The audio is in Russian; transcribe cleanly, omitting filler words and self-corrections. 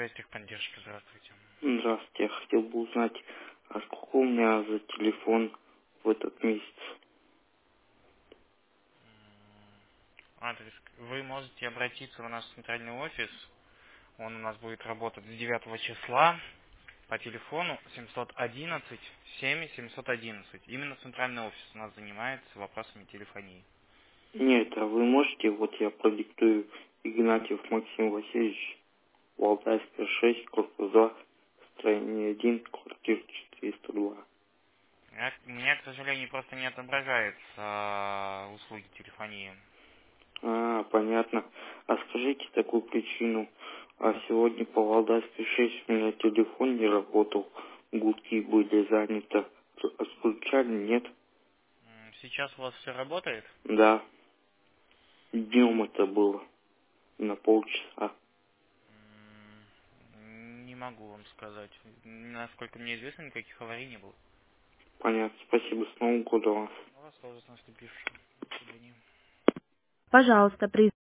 связи техподдержки. Здравствуйте. Здравствуйте, я хотел бы узнать, а сколько у меня за телефон в этот месяц? Адрес. Вы можете обратиться в наш центральный офис. Он у нас будет работать с 9 числа по телефону 711 7 711. Именно центральный офис у нас занимается вопросами телефонии. Нет, а вы можете, вот я продиктую: Игнатьев Максим Васильевич, Валдайская 6, корпус 2, строение 1, квартира 402. У меня, к сожалению, просто не отображается услуги телефонии. Понятно. А скажите такую причину. А сегодня по Валдайской 6 у меня телефон не работал, гудки были заняты. Отключали? Нет? Сейчас у вас все работает? Да. Днем это было. На полчаса. Не могу вам сказать. Насколько мне известно, никаких аварий не было. Понятно. Спасибо. С Новым годом вас. У вас тоже с наступившим. До свидания. Пожалуйста, при